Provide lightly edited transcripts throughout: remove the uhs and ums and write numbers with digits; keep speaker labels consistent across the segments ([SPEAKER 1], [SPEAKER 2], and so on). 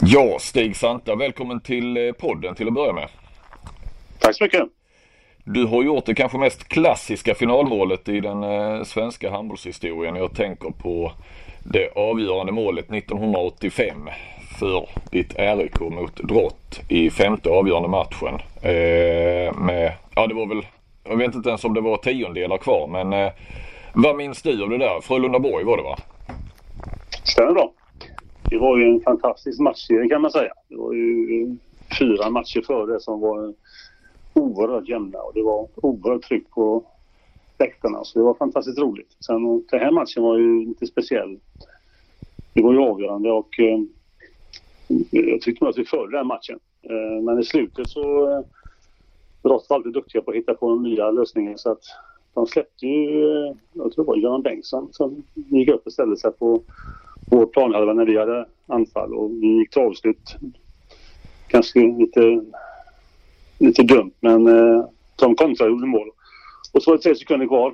[SPEAKER 1] Ja, Stig Santa, välkommen till podden till att börja med.
[SPEAKER 2] Tack så mycket.
[SPEAKER 1] Du har gjort det kanske mest klassiska finalmålet i den svenska handbollshistorien. Jag tänker på det avgörande målet 1985 för ditt RIK mot Drott i femte avgörande matchen. Det var väl, jag vet inte ens om det var tiondelar kvar, men vad minns du av det där? Frölundaborg var det, va?
[SPEAKER 2] Stämmer bra. Det var ju en fantastisk matchserie, kan man säga. Det var ju 4 matcher före som var oerhört jämna och det var oerhört tryck på läktarna, så det var fantastiskt roligt. Sen den här matchen var ju lite speciell. Det var ju avgörande och jag tyckte nog att vi förde den matchen. Men i slutet så Drott var alltid duktiga på att hitta på nya lösningar, så att de släppte ju, jag tror det var Göran Bengtsson som gick upp och ställde sig på vår planhalva när vi hade anfall, och vi gick till avslut. Ganska lite dumt, men de kontrade gjorde mål. Och så var det 3 sekunder kvar.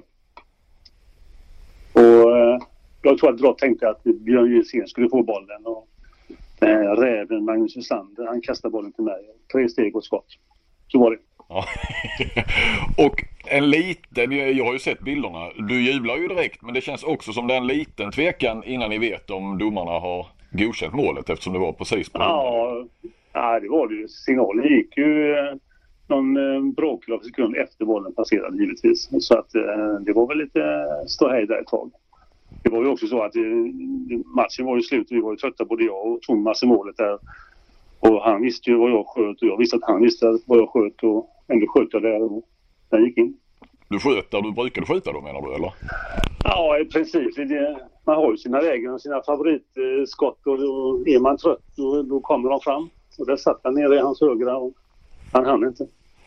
[SPEAKER 2] Och jag tror att Drott tänkte att Björn Gilsén skulle få bollen, och räven Magnus Wislander, han kastade bollen till mig. 3 steg och skott. Så var det.
[SPEAKER 1] Ja. Och en liten, jag har ju sett bilderna, du jublar ju direkt, men det känns också som det är en liten tvekan innan ni vet om domarna har godkänt målet, eftersom det var precis på
[SPEAKER 2] Ja, det var det ju. Signalen gick ju någon bråkdel av sekund efter bollen passerade, givetvis. Så att det var väl lite ståhej där ett tag. Det var ju också så att matchen var ju slut, vi var ju trötta, både jag och Thomas i målet där. Och han visste ju vad jag sköt och jag visste att han visste vad jag sköt, och ändå sköt jag där och den gick in.
[SPEAKER 1] Du sköt där du brukade skjuta då, menar du, eller?
[SPEAKER 2] Ja, i princip. Man har ju sina lägen och sina favoritskott, och är man trött då kommer de fram. Och där satt han nere i hans högra och han hann inte.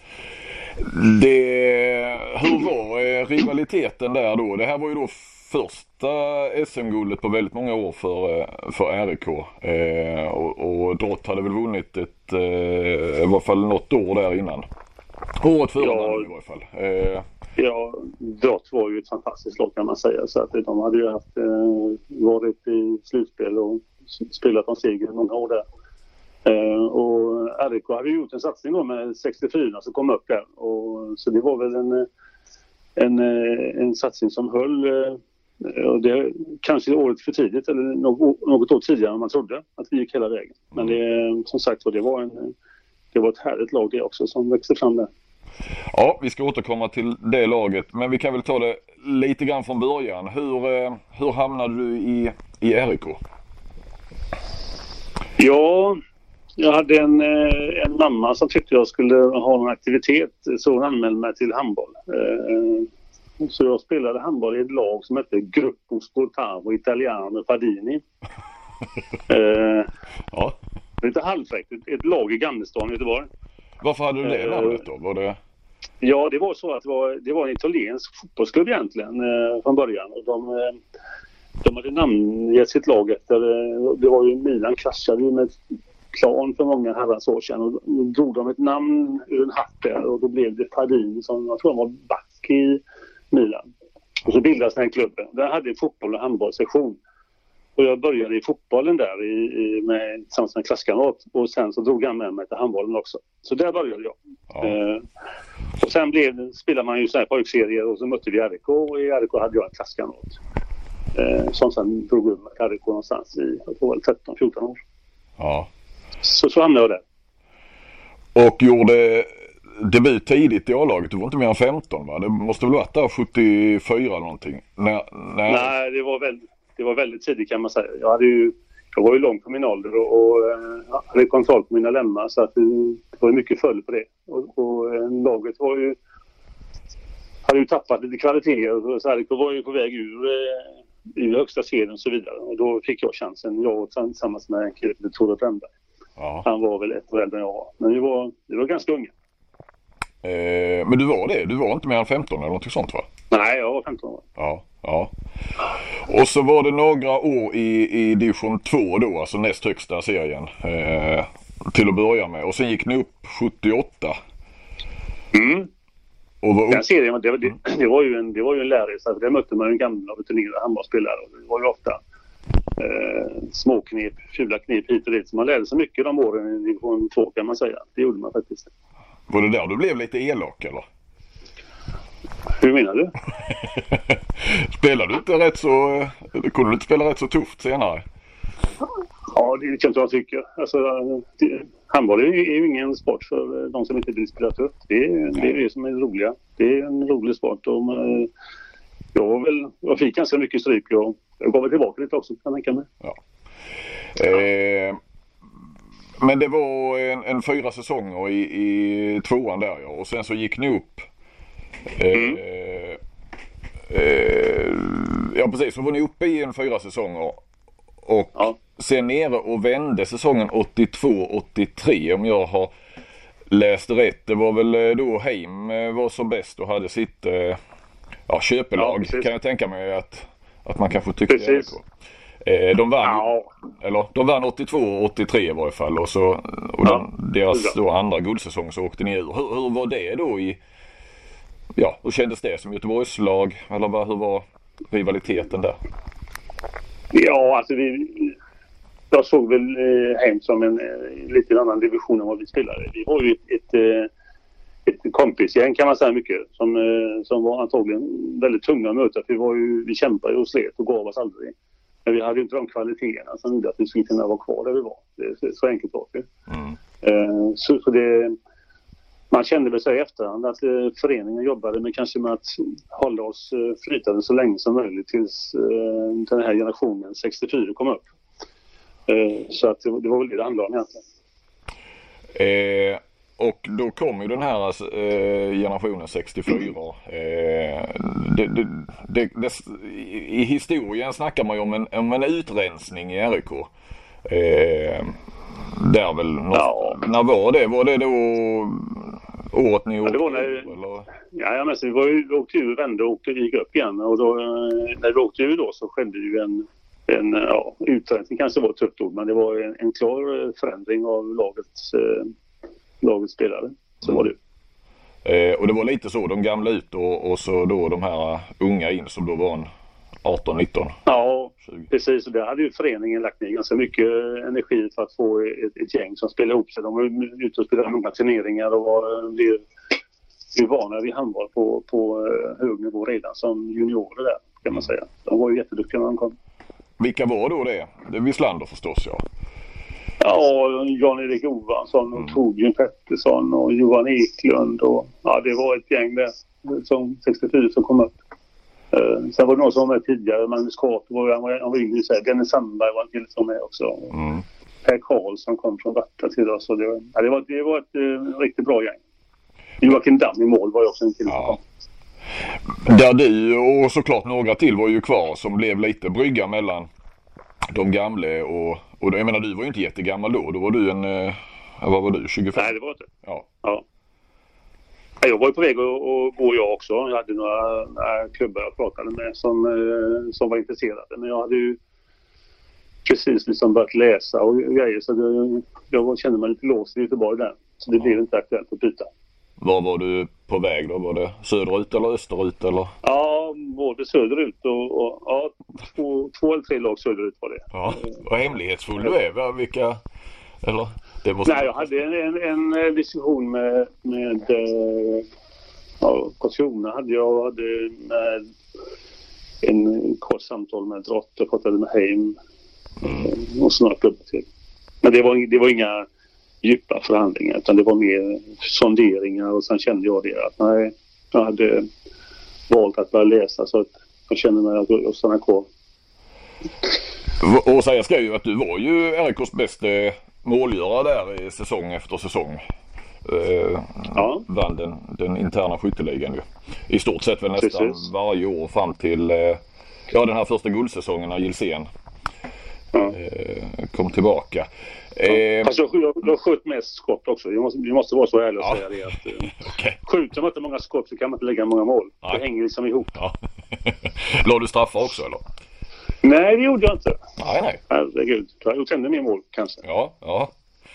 [SPEAKER 1] Hur var rivaliteten där då? Det här var ju då första SM-guldet på väldigt många år för RIK. Och Drott hade väl vunnit i varje fall något år där innan. Året före i varje fall.
[SPEAKER 2] Ja, Drott var ju ett fantastiskt lag, kan man säga. Så att de hade ju varit i slutspel och spelat om seger många år där. Och RIK hade gjort en satsning då med 64 som kom upp där. Så det var väl en satsning som höll, och det kanske året för tidigt eller något år tidigare än man trodde att vi gick hela vägen. Men som sagt det var ett härligt lag det också som växte fram där.
[SPEAKER 1] Ja, vi ska återkomma till det laget, men vi kan väl ta det lite grann från början. Hur hamnade du i RIK? Ja,
[SPEAKER 2] jag hade en mamma som tyckte jag skulle ha en aktivitet, så hon anmälde mig till handboll. Så jag spelade handboll i ett lag som hette Gruppo Sportavo Italiano Fadini.
[SPEAKER 1] Ja.
[SPEAKER 2] Lite halvfräckt, ett lag i Gamlestan i Göteborg.
[SPEAKER 1] Varför hade du det namnet då? Var det...
[SPEAKER 2] Ja, det var så att det var en italiensk fotbollsklubb egentligen från början. Och de hade namngett sitt lag efter, det var ju Milan kraschade ju med Plan för många herrans år sedan, och då drog de ett namn ur en hatt där, och då blev det Fadini, som jag tror han var back i Milan. Och så bildades den här klubben. Där hade en fotboll- och handbollssektion. Och jag började i fotbollen där tillsammans med en klasskamrat, och sen så drog han med mig till handbollen också. Så där började jag. Ja. Och sen spelade man ju så här pojkserier, och så mötte vi RIK, och i RIK hade jag en klasskamrat. Som sen drog upp med RIK någonstans i 13-14 år.
[SPEAKER 1] Ja.
[SPEAKER 2] Så hamnade jag där.
[SPEAKER 1] Och gjorde debut tidigt i A-laget. Du var inte mer än 15, va? Det måste väl varit där 74 eller någonting?
[SPEAKER 2] Nej, det var väldigt tidigt, kan man säga. Jag var ju lång på min ålder och hade kontroll på mina lemmar, så att det var mycket följd på det. Och laget hade ju tappat lite kvaliteter, så RIK var ju på väg ur högsta serien och så vidare. Och då fick jag chansen, jag tillsammans med en kille, Tore Brännberg. Ja. Han var väl ett år äldre än jag var. Men vi var ganska unga.
[SPEAKER 1] Men du var det? Du var inte mer än 15 eller något sånt, va?
[SPEAKER 2] Nej, jag var 15 år.
[SPEAKER 1] Ja. Och så var det några år i division 2 då, alltså näst högsta serien till att börja med. Och sen gick ni upp 78.
[SPEAKER 2] Mm. Den serien, det var ju en lärresa. Där mötte man ju en gamla rutinerade handbollsspelare. Det var ju ofta småknep, fula knep hit och dit. Så man lärde sig mycket de åren i division 2 kan man säga. Det gjorde man faktiskt.
[SPEAKER 1] Var det där du blev lite elak eller?
[SPEAKER 2] Hur menar du?
[SPEAKER 1] Spelade du inte rätt så... Kunde du inte spela rätt så tufft senare?
[SPEAKER 2] Ja, det kan inte jag tycka. Alltså, handboll är ju ingen sport för de som inte vill spela tufft. Det är det som är roliga. Det är en rolig sport. Och, jag fick ganska mycket stryk. Jag gav väl tillbaka lite också, kan jag tänka mig.
[SPEAKER 1] Ja. Men det var en 4 säsonger i 2:an där, ja. Och sen så gick ni upp. Ja, precis. Så var ni uppe i en 4 säsonger. Och sen nere och vände säsongen 82-83, om jag har läst rätt. Det var väl då Heim var som bäst och hade sitt köpelag, kan jag tänka mig att man kanske tyckte det. De vann 82-83 i varje fall, och deras då andra guldsäsong så åkte ni ur. Hur var det då hur kändes det som Göteborgslag, eller hur var rivaliteten där?
[SPEAKER 2] Ja, alltså jag såg väl hem som en lite annan division än vad vi spelade. Vi var ju ett kompisgäng kan man säga mycket, som var antagligen väldigt tunga att möta. Vi kämpade och slet och gav oss aldrig. Men vi hade ju inte de kvaliteterna som gjorde att vi skulle kunna vara kvar där vi var. Det är så enkelt var det. Så det... Man kände väl sig i efterhand att föreningen jobbade med att hålla oss flytande så länge som möjligt tills den här generationen 64 kom upp. Så att det var väl det handlade om egentligen.
[SPEAKER 1] Och då kom ju den här generationen 64. I historien snackar man ju om en utrensning i RIK. Där väl när var det? Var det då året ni åkte?
[SPEAKER 2] Det var när vi åkte ur, vände och gick upp igen. Och då, när vi åkte ur då så skedde ju en utrensning, kanske var ett tufft ord, men det var en klar förändring av lagets spelare. Så var det.
[SPEAKER 1] Och det var lite så, de gamla ut och så då de här unga in som då var 18-19.
[SPEAKER 2] Ja, 20. Precis. Och där hade ju föreningen lagt ner ganska mycket energi för att få ett gäng som spelar ihop sig. De var ute och spelade många turneringar och blev vana vid handboll på hög nivå redan som juniorer där, kan man säga. De var ju jätteduktiga när de kom.
[SPEAKER 1] Vilka var då det? Det är Wislander förstås, ja.
[SPEAKER 2] Ja, Jan-Erik Ovansson och Torbjörn Pettersson och Johan Eklund. Och, det var ett gäng där som 64 som kom upp. Sen var det någon som var med tidigare. Magnus Carter han var yngre. Dennis Sandberg var en till som med också. Per Karlsson kom från Vatta till oss. Och det var ett riktigt bra gäng. Joakim Damm i mål var ju också en till.
[SPEAKER 1] Ja. Där du och såklart några till var ju kvar som blev lite brygga mellan de gamla och jag menar, du var ju inte jättegammal då. Då var du vad var du? 25?
[SPEAKER 2] Nej, det var inte.
[SPEAKER 1] Ja.
[SPEAKER 2] Jag var ju på väg att gå jag också. Jag hade några klubbar jag pratade med som var intresserade. Men jag hade ju precis liksom börjat läsa och grejer. Så jag kände mig lite låst i Göteborg där. Så det blev inte aktuellt att byta.
[SPEAKER 1] Var var du på väg då? Var det söderut eller österut eller?
[SPEAKER 2] Ja, både söderut och två eller tre lag söderut var det.
[SPEAKER 1] Ja, vad hemlighetsfull du är. Vilka... Eller?
[SPEAKER 2] Nej, jag hade en diskussion med Karlskrona hade med en kort samtal med Drott. Jag pratade med Heim och sådana klubbar till. Men det var inga djupa förhandlingar, utan det var mer sonderingar, och sen kände jag det att nej, jag hade valt att börja läsa, så att jag kände mig att jag stannar kvar.
[SPEAKER 1] Och säga ska ju att du var ju RIKs bästa målgörare där i säsong efter säsong. Vann den interna skytteligan ju. I stort sett väl nästan varje år fram till den här första guldsäsongen när Gilsén kom tillbaka.
[SPEAKER 2] Fast jag sköt mest skott också. Vi måste vara så ärliga och säga det att skjuter man inte många skott så kan man inte lägga många mål. Det hänger liksom ihop.
[SPEAKER 1] Ja. La du straffar också eller?
[SPEAKER 2] Nej, det gjorde jag inte.
[SPEAKER 1] Nej.
[SPEAKER 2] Herregud. Jag har gjort ännu mer mål kanske.
[SPEAKER 1] Ja.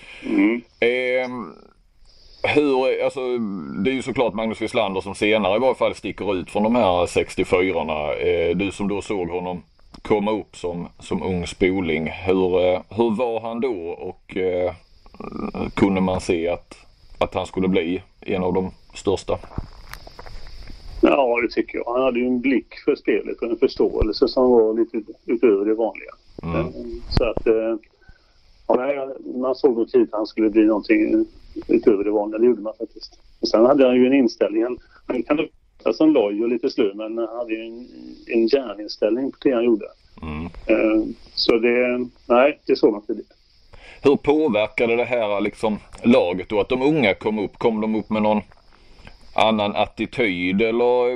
[SPEAKER 1] Det är ju såklart Magnus Wislander som senare i varje fall sticker ut från de här 64-orna. Du som då såg honom komma upp som ung spoling. Hur var han då och kunde man se att han skulle bli en av de största?
[SPEAKER 2] Ja, det tycker jag. Han hade ju en blick för spelet och en förståelse som var lite utöver det vanliga. Så att man såg nog tidigt att han skulle bli någonting utöver det vanliga. Det gjorde man faktiskt. Och sen hade han ju en inställning. Han kan lukta som loj och lite slö, men han hade ju en hjärninställning på det han gjorde. Så det såg man tidigt.
[SPEAKER 1] Hur påverkade det här liksom laget då? Att de unga kom de upp med någon annan attityd eller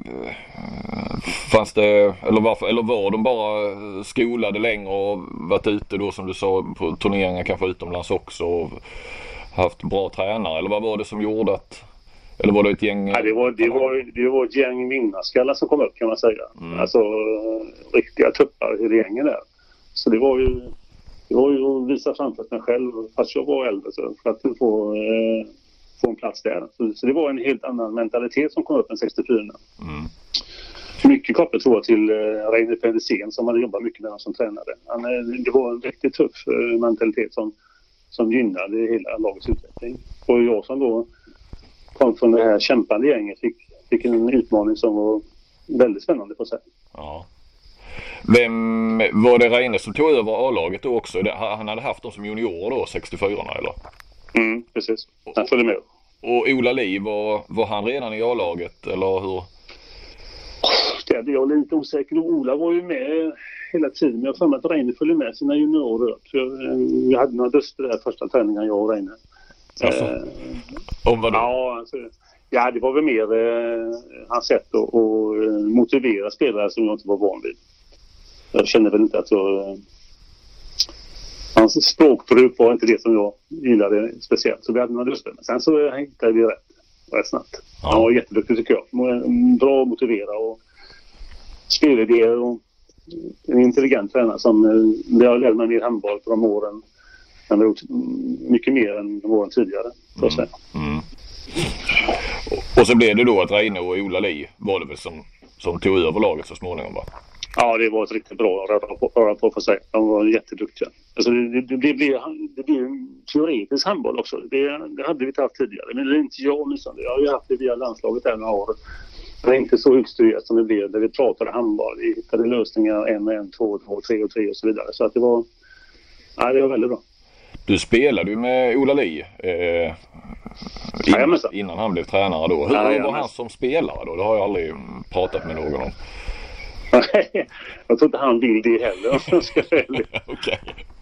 [SPEAKER 1] fanns det, eller var de bara skolade längre och varit ute då som du sa på turneringar kanske utomlands också och haft bra tränare, eller vad var det som gjorde att, eller var det ett gäng?
[SPEAKER 2] Ja, det var ett gäng vinnarskallar som kom upp, kan man säga. Alltså riktiga tuppar i regeringen där. Så det var ju att visa framför mig själv fast jag var äldre, så för att få en plats där. Så det var en helt annan mentalitet som kom upp än 64. Mycket kopplat tror jag till Reine Pedersen som hade jobbat mycket med honom som tränare. Det var en riktigt tuff mentalitet som gynnade hela lagets utveckling. Och jag som då kom från det här kämpande gänget fick en utmaning som var väldigt spännande på sig.
[SPEAKER 1] Ja. Vem var det, Reine som tog över A-laget då också? Han hade haft dem som junior då, 64 eller?
[SPEAKER 2] Precis. Han följde med.
[SPEAKER 1] Och Ola Liv, var han redan i A-laget eller hur?
[SPEAKER 2] Det jag är lite osäker. Ola var ju med hela tiden. Men jag får med att Reine följde med sina juniorer. Vi hade några duster där första träningen, jag och Reine.
[SPEAKER 1] Om vad då?
[SPEAKER 2] Ja, det var väl mer hans sätt att motivera spelare som jag inte var van vid. Jag kände väl inte att hans språkbruk var inte det som jag gillade speciellt. Så vi hade några duster. Men sen så hittade vi rätt snabbt. Ja. Han var jätteduktig tycker jag. Bra att motivera och spelidéer och en intelligent tränare som det har lärt mig mer handboll på de åren. Han har gjort mycket mer än de åren tidigare, så att säga.
[SPEAKER 1] Och så blev det då att Reine och Ola Li var det väl som tog över laget så småningom, va?
[SPEAKER 2] Ja, det var ett riktigt bra röra på för sig. De var jätteduktiga. Alltså det blev en teoretisk handboll också. Det hade vi inte haft tidigare. Men det är inte jag missande. Jag har ju haft det via landslaget där några år. Det är inte så utstyrt som det blev där vi pratade handboll. Vi hittade lösningar 1, 2, 3 och 3 och så vidare. Så att det var väldigt bra.
[SPEAKER 1] Du spelade ju med Ola Li innan han blev tränare då. Hur var han som spelare då? Det har jag aldrig pratat med någon om.
[SPEAKER 2] Jag tror inte han vill det heller.
[SPEAKER 1] Okay.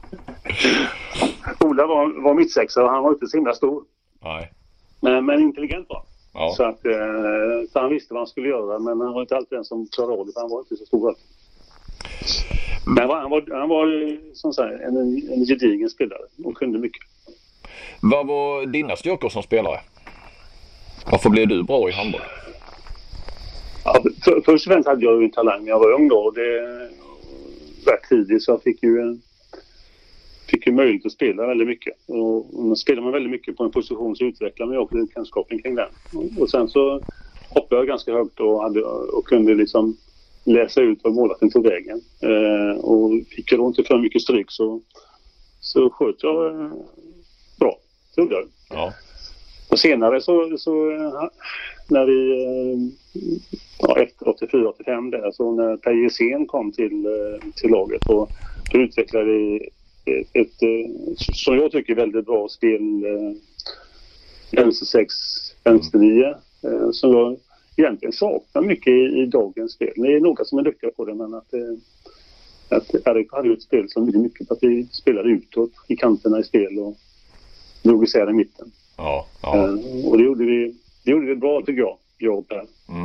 [SPEAKER 2] Ola var mittsexa och han var inte så himla stor.
[SPEAKER 1] Nej.
[SPEAKER 2] Men intelligent var.
[SPEAKER 1] Ja.
[SPEAKER 2] Så han visste vad han skulle göra, men han var inte alltid den som klarade av det, för han var inte så stor. Men han var som sagt en gedigen spelare och kunde mycket.
[SPEAKER 1] Vad var dina styrkor som spelare? Varför blev du bra i handboll?
[SPEAKER 2] Ja, först och främst hade jag ju en talang när jag var ung då, och det rätt tidigt, så jag fick ju möjlighet att spela väldigt mycket. Och spelar man väldigt mycket på en position så utvecklar man ju också kunskapen kring den. Och sen så hoppade jag ganska högt och kunde liksom läsa ut vad målvakten tog vägen. Och fick jag då inte för mycket stryk så sköt jag bra. Det gjorde jag.
[SPEAKER 1] Ja.
[SPEAKER 2] Och senare så när vi efter 84-85 där, så när Per Jesen kom till laget, och då utvecklade vi ett som jag tycker väldigt bra spel, vänster 6, vänster 9, som jag egentligen saknar mycket i dagens spel. Det är några som är duktiga på det, men att Erik hade ett spel som blir mycket på att vi spelade utåt i kanterna i spel och drog isär i mitten.
[SPEAKER 1] Ja.
[SPEAKER 2] Och det gjorde vi bra tycker jag och Per.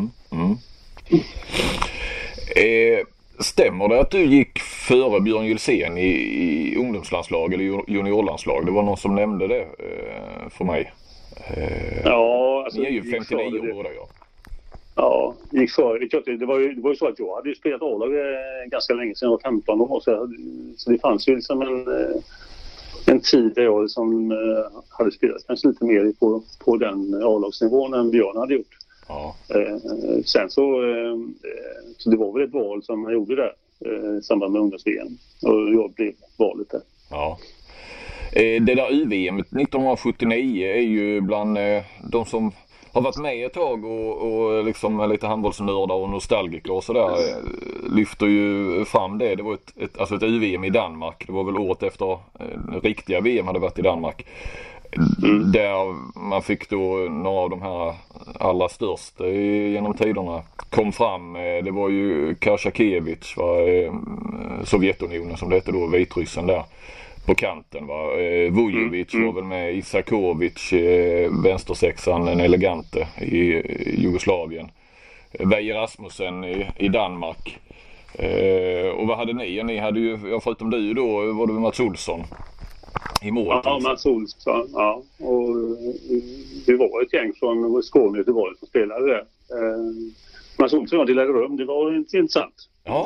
[SPEAKER 1] Stämmer det att du gick före Björn Gylsén i ungdomslandslag eller juniorlandslag? Det var någon som nämnde det för mig.
[SPEAKER 2] Ja, alltså,
[SPEAKER 1] ni är ju 59 år båda, ja.
[SPEAKER 2] Ja, gick före. Det var ju så att jag hade spelat A-lag ganska länge sedan jag var 15 år. Så det fanns ju liksom en tid där jag som hade spelat kanske lite mer på den A-lagsnivån än Björn hade gjort.
[SPEAKER 1] Ja.
[SPEAKER 2] Sen så det var väl ett val som han gjorde där. i samband med ungdoms-VM. Och jag blev valet där.
[SPEAKER 1] Ja. Det där UVM 1979 är ju bland de som har varit med ett tag och liksom lite handbollsnördar och nostalgiker och sådär lyfter ju fram det. Det var ett UVM i Danmark. Det var väl året efter riktiga VM hade varit i Danmark. Där man fick då några av de här allra största genom tiderna kom fram. Det var ju Kasakiewicz, Sovjetunionen som det hette då, Vitryssen där på kanten. Vujovic var väl med, Isakovic, vänstersexan, en elegante i Jugoslavien. Veje Rasmussen i Danmark. Och vad hade ni? Ni hade ju, förutom du då, var det Mats Olsson i mål.
[SPEAKER 2] Ja, Mats Olsson, ja. Och det var ett gäng från Skåne och Göteborg som spelade där. Mats Olsson och delade rum, det var inte intressant.
[SPEAKER 1] Ja.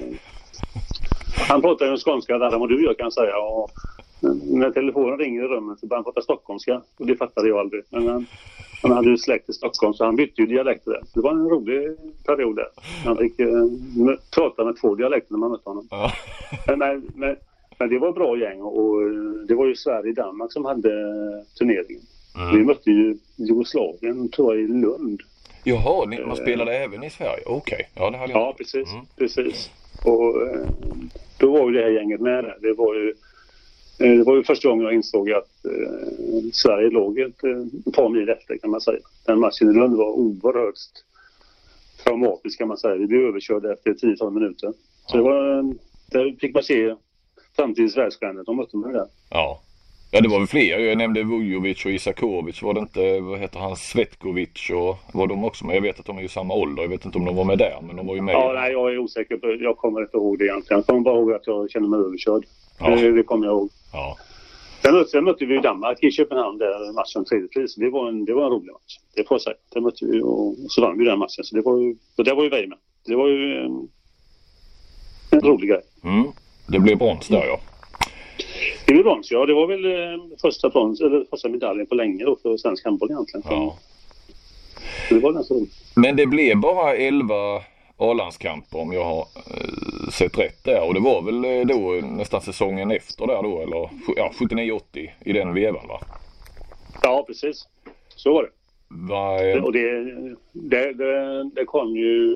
[SPEAKER 2] Han pratade ju skånska där än vad du gör kan jag säga. Och när telefonen ringer i rummet så började han prata stockholmska. Och det fattade jag aldrig. Men han hade ju släkt i Stockholm så han bytte ju dialekter där. Det var en rolig period där. Han fick prata med 2 dialekter när man mötte honom.
[SPEAKER 1] Ja.
[SPEAKER 2] Men det var ett bra gäng och det var ju Sverige och Danmark som hade turneringen. Vi mötte ju Jugoslavien tror jag i Lund.
[SPEAKER 1] Jaha, man spelade även i Sverige? Okej. Ja, det hade jag.
[SPEAKER 2] Ja, precis. Och då var ju det här gänget med där. Det var ju första gången jag insåg att Sverige låg ett par mil efter kan man säga. Den matchen i Lund var oerhört traumatisk kan man säga. Vi blev överkörda efter 10-12 minuter. Så där fick man se framtidens världsstjärnor. De mötte mig där.
[SPEAKER 1] Ja. Ja, det var väl fler. Jag nämnde Vujovic och Isakovic. Var det inte, vad heter han, Svetkovic och var de också med? Jag vet att de är i samma ålder. Jag vet inte om de var med där, men de var ju med.
[SPEAKER 2] Ja, nej, jag är osäker på. Jag kommer inte ihåg det egentligen. Jag kommer bara ihåg att jag känner mig överkörd.
[SPEAKER 1] Ja.
[SPEAKER 2] Det kommer jag ihåg.
[SPEAKER 1] Ja.
[SPEAKER 2] Sen mötte vi Danmark i Köpenhamn där matchen tredje pris. Det var en rolig match. Det får jag säga. Det mötte vi och så vann vi den matchen. Så det var ju Veje med. Det var ju en rolig grej.
[SPEAKER 1] Det blev brons där, ja.
[SPEAKER 2] Det blev brons, ja. Det var väl första medaljen på länge då för svensk handboll egentligen.
[SPEAKER 1] Ja.
[SPEAKER 2] Så det var nästan roligt.
[SPEAKER 1] Men det blev bara 11 A-landskamper om jag har sett rätt där. Och det var väl då nästan säsongen efter där då, eller 79-80 i den vevan, va? Ja,
[SPEAKER 2] precis. Så var det. Och det kom ju...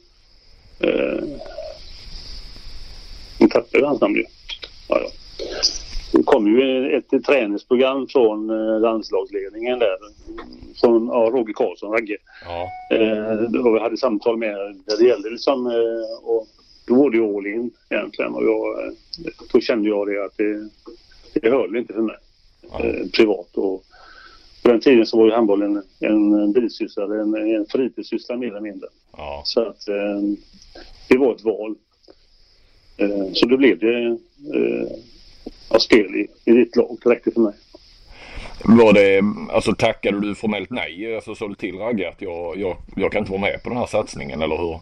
[SPEAKER 2] Nu tappade jag hans namn ju. Ja. Det kom ju ett träningsprogram från landslagsledningen där. Från Roger Karlsson, Ragge. Ja. Då vi hade samtal med där det gällde liksom, och då var det ju all in egentligen. Och då kände jag det att det höll inte för mig. Privat. Och på den tiden så var ju handbollen en bisyssla, en fritidssyssla mer eller mindre. Ja. Så att det var ett val. Så då blev det spel i ditt lag direkt för mig.
[SPEAKER 1] Var det, alltså tackade du formellt nej? Alltså sa du till Ragge att jag kan inte vara med på den här satsningen, eller hur?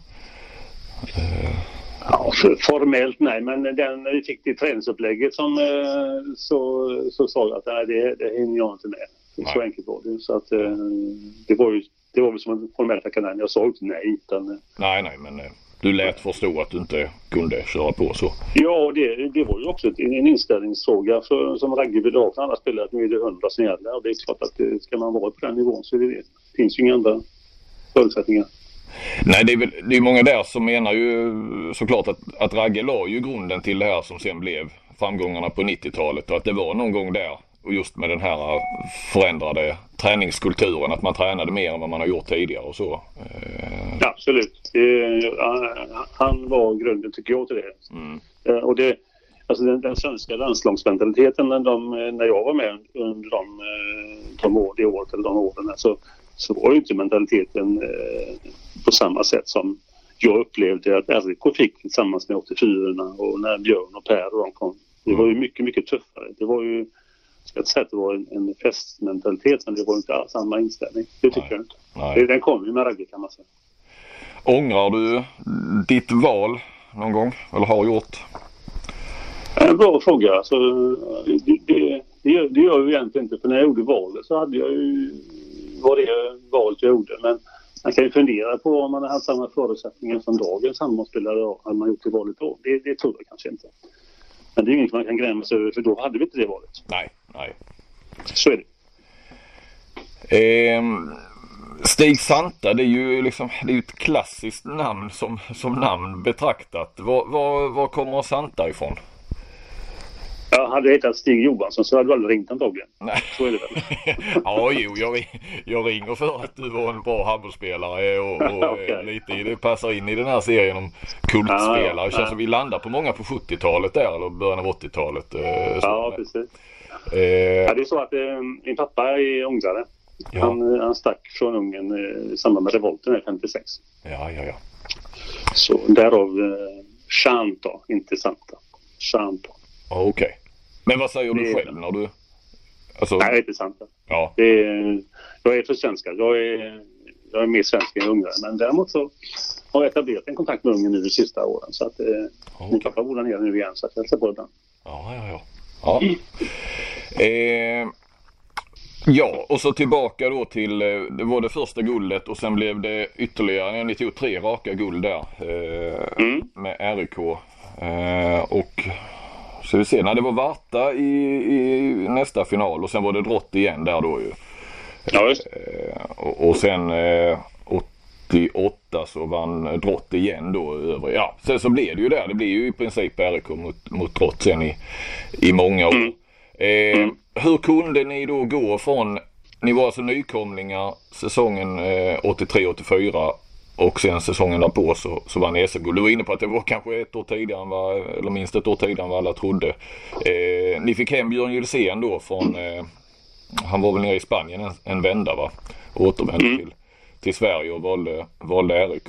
[SPEAKER 2] Ja, formellt nej, men när vi fick det träningsupplägget som så sa jag att nej, det hinner jag inte med. Nej. Så enkelt var det. Så att det var väl som en formell tackande. Jag sa inte nej.
[SPEAKER 1] Nej, men du lät förstå att du inte kunde köra på så.
[SPEAKER 2] Ja, det var ju också en inställningsfråga som Ragge ville ha för alla spelare, att nu är det 100 som gäller. Och det är klart att ska man vara på den nivån så det finns ju inga andra förutsättningar.
[SPEAKER 1] Nej, det är många där som menar ju såklart att Ragge la ju grunden till det här som sen blev framgångarna på 90-talet, och att det var någon gång där, och just med den här förändrade träningskulturen, att man tränade mer än vad man har gjort tidigare och så.
[SPEAKER 2] Ja, absolut. Han var grunden tycker jag till det. Och det, alltså den svenska landslagsmentaliteten när jag var med under de åren så var ju inte mentaliteten på samma sätt som jag upplevde att RIK fick tillsammans med 84 och när Björn och Per och de kom. Det var ju mycket, mycket tuffare. Det var ju, ska jag säga att det var en festmentalitet, men det var inte alls samma inställning. Det tycker jag inte. Nej. Den kom ju med Ragge kan man säga.
[SPEAKER 1] Ångrar du ditt val någon gång? Eller har gjort?
[SPEAKER 2] En bra fråga. Alltså, det gör jag ju egentligen inte. För när jag gjorde valet så hade jag ju vad det valet jag gjorde. Men Man kan ju fundera på om man har haft samma förutsättningar som dagens handbollsspelare hade man gjort det valet då. Det tror jag kanske inte. Men det är inget man kan grämma sig över, för då hade vi inte det valet.
[SPEAKER 1] Nej.
[SPEAKER 2] Så är det.
[SPEAKER 1] Stig Santa, det är ju ett klassiskt namn som namn betraktat. Var kommer Santa ifrån?
[SPEAKER 2] Jag hade hetat Stig Johansson så hade du aldrig ringt antagligen.
[SPEAKER 1] Nej.
[SPEAKER 2] Så är det väl.
[SPEAKER 1] Ja, jag ringer för att du var en bra handbollsspelare och
[SPEAKER 2] Okay.
[SPEAKER 1] lite det passar in i den här serien om kultspelare. Känns som vi landar på många på 70-talet där eller början av 80-talet.
[SPEAKER 2] Precis. Det är så att min pappa är ungrare. Ja. Han stack från Ungern i samband med revolten 56.
[SPEAKER 1] Ja.
[SPEAKER 2] Så därav Santa, inte Santa. Santa.
[SPEAKER 1] Okej. Men vad säger du själv när du... Alltså...
[SPEAKER 2] Nej, det är inte Santa.
[SPEAKER 1] Ja.
[SPEAKER 2] Jag är för svenska. Jag är mer svensk än ungrare. Men däremot så har jag etablerat en kontakt med Ungern nu de sista åren. Så att min pappa bor där nere nu igen. Så att jag hälsar på det.
[SPEAKER 1] Ja. Ja, och så tillbaka då till, det var det första guldet och sen blev det ytterligare, ni tog 3 raka guld där med RIK. Och så vi ser, när det var Varta i nästa final och sen var det Drott igen där då ju.
[SPEAKER 2] Ja, just.
[SPEAKER 1] Och sen 88 så vann Drott igen då över. Ja, sen så blev det ju där, det blir ju i princip RIK mot Drott sen i många år. Hur kunde ni då gå från, ni var alltså nykomlingar säsongen 83-84 och sen säsongen därpå så vann ni SM-guld. Du var inne på att det var kanske ett år tidigare eller minst ett år tidigare än vad alla trodde. Ni fick hem Björn Gylsén då från, han var väl nere i Spanien en vända va? Och återvände till Sverige och valde RIK.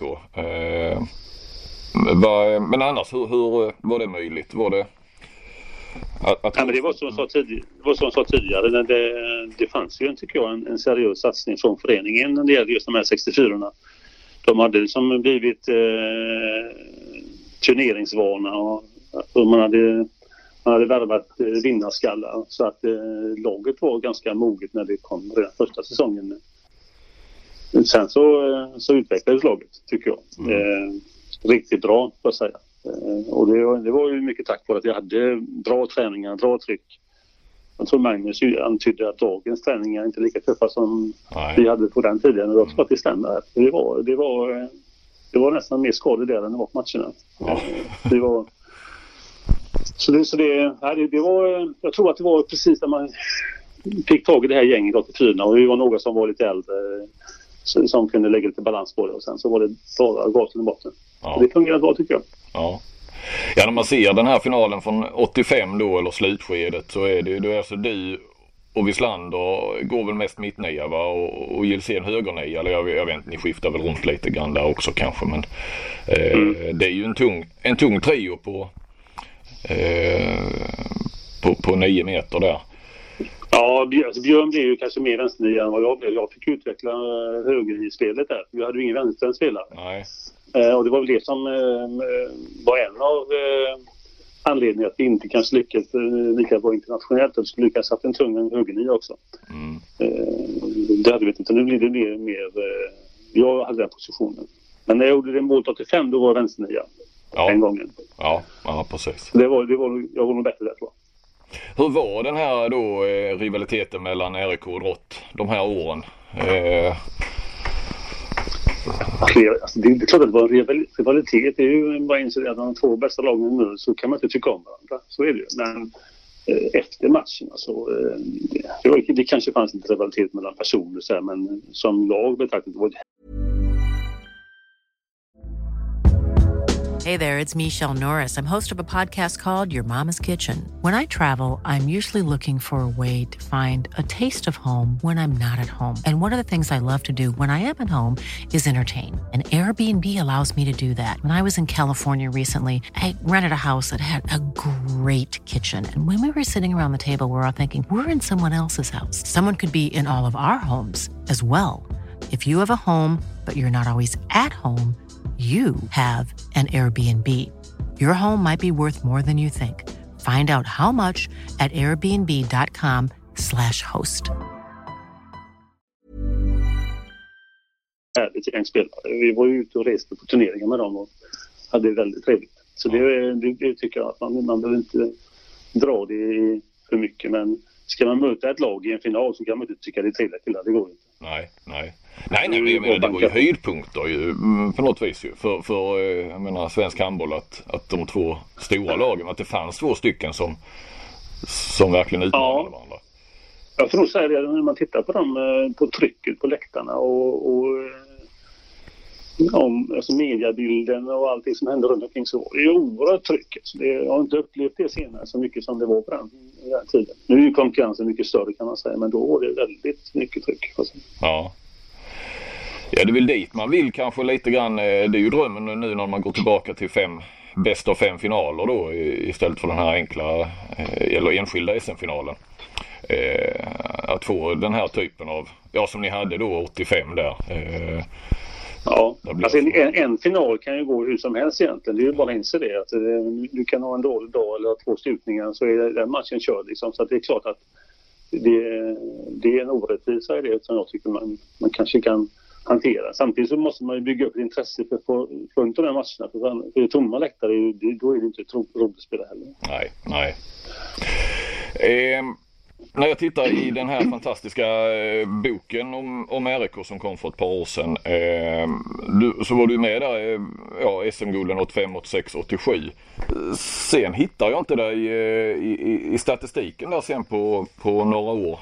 [SPEAKER 1] Men annars, hur var det möjligt? Var det
[SPEAKER 2] men det var som jag sa tidigare. Det fanns ju tycker jag en seriös satsning från föreningen när det gäller just de här 64-orna. De hade liksom blivit turneringsvana och man hade värvat vinnarskallar så att laget var ganska moget när det kom redan första säsongen. Sen så utvecklades laget tycker jag. Riktigt bra får jag säga. Och det var ju mycket tack vare att jag hade bra träningar, bra tryck. Jag tror Magnus antydde att dagens träningar är inte lika tuffa som vi hade på den tiden. Och jag tror att det stämmer. Det var nästan mer skador där än det var på matcherna.
[SPEAKER 1] Ja.
[SPEAKER 2] Det var... Jag tror att det var precis när man fick tag i det här gänget 84 och vi var några som var lite äldre som kunde lägga lite balans på det och sen så var det bara gasen i botten. Ja. Det fungerade bra tycker jag.
[SPEAKER 1] Ja, när man ser den här finalen från 85 då eller slutskedet så är det då alltså du och Wislander går väl mest mittnia va och Gylsén högernia eller jag vet inte, ni skiftar väl runt lite grann där också kanske men det är ju en tung trio på 9 meter där. Ja,
[SPEAKER 2] alltså Björn blev ju kanske mer vänsternia än vad jag blev. Jag fick utveckla höger i spelet där. Vi hade ju ingen vänster spelare.
[SPEAKER 1] Nej.
[SPEAKER 2] Och det var väl det som var en av anledningarna att vi inte kanske lyckades lika bra internationellt. Och skulle lyckas haft en tung högernia också. Det hade vi inte. Nu blir det mer jag hade den positionen. Men när jag gjorde det mål 85 då var jag vänsternia. En gången.
[SPEAKER 1] Ja, precis.
[SPEAKER 2] Jag var nog bättre där tror jag.
[SPEAKER 1] Hur var den här då rivaliteten mellan RIK och Drott de här åren?
[SPEAKER 2] Alltså, det är klart att det var en rivalitet. Det är ju bara inser att de 2 bästa lagen nu så kan man inte tycka om varandra. Så är det ju. Men efter matchen så det kanske fanns inte rivalitet mellan personer så här, men som lag betraktat var det.
[SPEAKER 3] Hey there, it's Michelle Norris. I'm host of a podcast called Your Mama's Kitchen. When I travel, I'm usually looking for a way to find a taste of home when I'm not at home. And one of the things I love to do when I am at home is entertain. And Airbnb allows me to do that. When I was in California recently, I rented a house that had a great kitchen. And when we were sitting around the table, we were all thinking, we're in someone else's house. Someone could be in all of our homes as well. If you have a home, but you're not always at home, you have an Airbnb. Your home might be worth more than you think. Find out how much at airbnb.com/host.
[SPEAKER 2] härligt gäng spelare. Vi var ju ute och reste på turneringar med dem och hade det väldigt trevligt. Så det tycker jag att man behöver inte dra det för mycket. Men ska man möta ett lag i en final så kan man inte tycka det är trevligt till att det går inte.
[SPEAKER 1] Nej, det var ju höjdpunkter ju, på något vis ju. För jag menar, svensk handboll att de två stora lagen, att det fanns 2 stycken som verkligen utmanade varandra.
[SPEAKER 2] Jag får nog säga det när man tittar på dem, på trycket på läktarna och alltså mediabilden och allt det som händer runt omkring, så det är oerhört tryck. Så jag har inte upplevt det senare så mycket som det var på den tiden. Nu är ju konkurrensen mycket större kan man säga, men då var det väldigt mycket tryck.
[SPEAKER 1] Ja, det är väl dit man vill kanske lite grann. Det är ju drömmen nu när man går tillbaka till bäst av 5 finaler då, istället för den här enkla eller enskilda SM-finalen. Att få den här typen av, som ni hade då 85 där.
[SPEAKER 2] Ja, alltså en final kan ju gå hur som helst egentligen. Det är ju bara att inse det. Att du kan ha en dålig dag eller 2 stutningar så är den matchen körd. Liksom. Så att det är klart att det är en orättvisa i det som jag tycker man kanske kan hantera. Samtidigt så måste man ju bygga upp ett intresse för inte de här matcherna. För tomma läktare, då är det inte roligt att spela heller.
[SPEAKER 1] Nej. När jag tittar i den här fantastiska boken om RIK som kom för ett par år sedan, så var du med där, SM-gulden 85, 86, 87. Sen hittar jag inte dig i statistiken där sen på några år.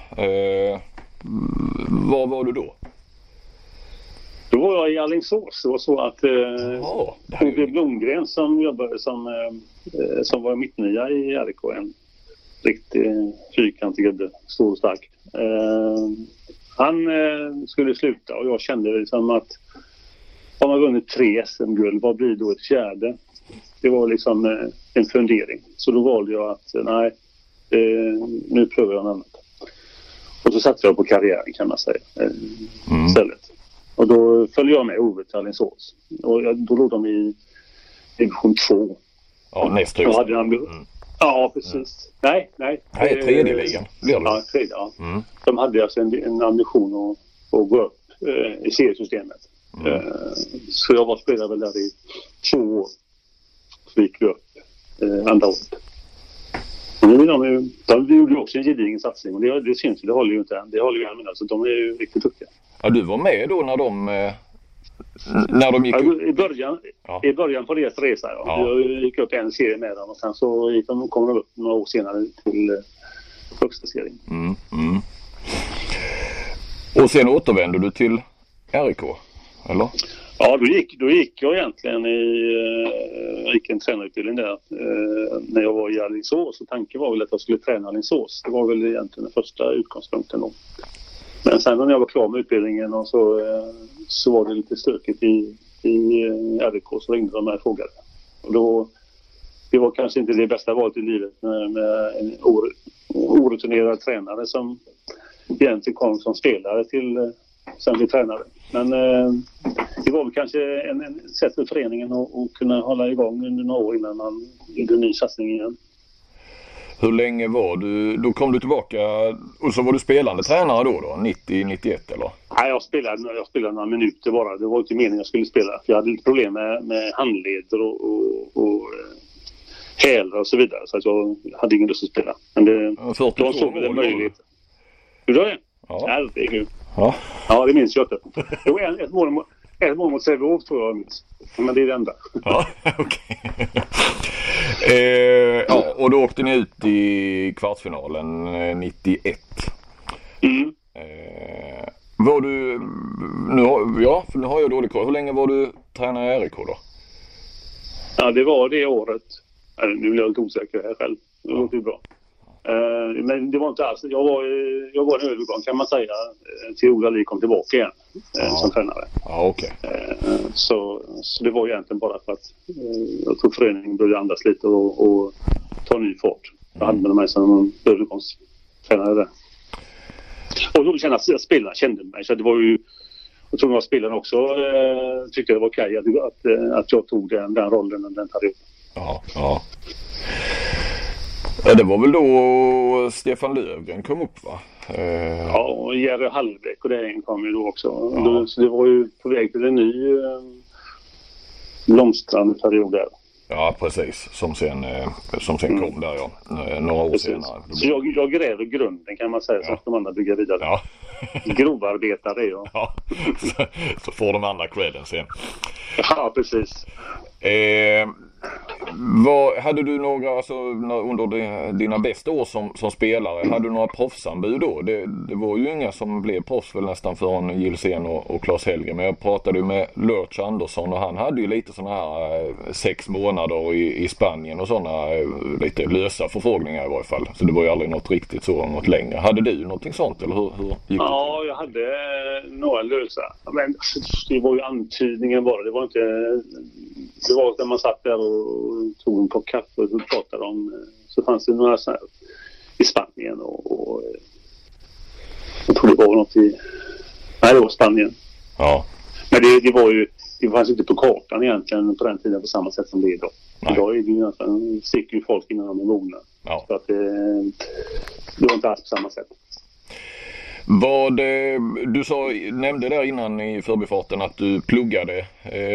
[SPEAKER 1] Var var du då?
[SPEAKER 2] Då var jag i Alingsås. Det var så att Ove Blomgren som jobbade som var mittnia i RIK, en riktigt fyrkantig gubbe, stor och stark. Han skulle sluta och jag kände liksom att om man vunnit 3 SM-guld, vad blir då ett 4:e? Det var liksom en fundering. Så då valde jag att nu prövar jag något annat. Och så satte jag på karriären kan man säga istället. Och då följde jag med Ove till Alingsås. Och då låg de i division 2.
[SPEAKER 1] Ja, näst högst.
[SPEAKER 2] Ja, precis. Nej.
[SPEAKER 1] Tredje ligan.
[SPEAKER 2] Ja, tredje, ja. De hade alltså en ambition att gå upp i seriesystemet. Så jag var spelare väl där i 2 år. Så gick vi upp andra året. De gjorde också en gedigen satsning. Och det syns, det håller ju inte än. Det håller ju än, så de är ju riktigt duktiga. Ja,
[SPEAKER 1] du var med då när de gick upp?
[SPEAKER 2] I början på deras resa. Jag gick upp en serie med dem och sen så kom de upp några år senare till högsta serien.
[SPEAKER 1] Och sen återvände du till RIK, eller?
[SPEAKER 2] Ja, då gick jag egentligen gick en tränarutbildning där när jag var i Alingsås. Så tanken var väl att jag skulle träna Alingsås. Det var väl egentligen den första utgångspunkten då. Men sen när jag var klar med utbildningen och så var det lite stökigt i RIK, så ringde de mig och frågade. Och då, det var kanske inte det bästa valet i livet med en orutinerad tränare som egentligen kom som spelare till sen vi tränade. Men det var väl kanske en sätt för föreningen att kunna hålla igång under några år innan man gjorde en ny satsning igen.
[SPEAKER 1] Hur länge var du? Då kom du tillbaka och så var du spelande tränare då 90-91 eller?
[SPEAKER 2] Nej, jag spelade några minuter bara. Det var inte meningen jag skulle spela. Jag hade lite problem med handleder och hälar och så vidare. Så att jag hade ingen lust att spela. Men de såg det möjligt. Hur är det?
[SPEAKER 1] Ja.
[SPEAKER 2] Herregud.
[SPEAKER 1] Ja,
[SPEAKER 2] det minns jag inte. Det var ett mål mot Sävehof tror jag minns. Men det är det enda.
[SPEAKER 1] Ja, okej. Och då åkte ni ut i kvartsfinalen 91. Var du nu har jag dålig koll. Hur länge var du tränare i RIK då?
[SPEAKER 2] Ja, det var det året. Nu blir jag lite osäker här själv. Det låter ju bra. Men det var inte alls. Jag var en övergång kan man säga till Ola Lie kom tillbaka igen som tränare.
[SPEAKER 1] Ja, okej.
[SPEAKER 2] Så det var egentligen bara för att jag tror föreningen började andas lite och ta ny fart. Jag hade med mig som en övergångstränare där. Och då kände jag att spelarna kände mig. Så det var ju, jag tror att spelarna också tyckte det var okej att jag tog den rollen under den perioden.
[SPEAKER 1] Ja, det var väl då Stefan Löfgren kom upp va?
[SPEAKER 2] Ja, och Jerry Hallbäck och det kom ju då också. Ja. Så det var ju på väg till en ny blomstrande period där.
[SPEAKER 1] Ja, precis. Som sen kom där, ja. Några år senare.
[SPEAKER 2] Så jag gräver grunden, kan man säga, så att de andra bygger vidare.
[SPEAKER 1] Ja.
[SPEAKER 2] Grovarbetare, ja.
[SPEAKER 1] Ja, så får de andra credden sen.
[SPEAKER 2] Ja, precis.
[SPEAKER 1] Hade du några, alltså, under dina bästa år som spelare, hade du några proffsanbud då? Det var ju inga som blev proffs väl nästan förrän Gilsén och Claes Helge, men jag pratade ju med Lurch Andersson och han hade ju lite sådana här 6 månader i Spanien och sådana lite lösa förfrågningar i varje fall. Så det var ju aldrig något riktigt så, något längre. Hade du någonting sånt eller hur gick det?
[SPEAKER 2] Ja, jag hade några lösa. Men det var ju antydningen bara. Det var när man satt där och tog en kopp kaffe och pratade om, så fanns det några så här i Spanien och jag tror det var något det var Spanien.
[SPEAKER 1] Ja.
[SPEAKER 2] Men det fanns inte på kartan egentligen på den tiden på samma sätt som det är idag.
[SPEAKER 1] Nej.
[SPEAKER 2] Idag är det ju nästan, sticker ju folk innan de är mogna.
[SPEAKER 1] Ja.
[SPEAKER 2] Så att det var inte alls på samma sätt.
[SPEAKER 1] Du nämnde där innan i förbifarten att du pluggade.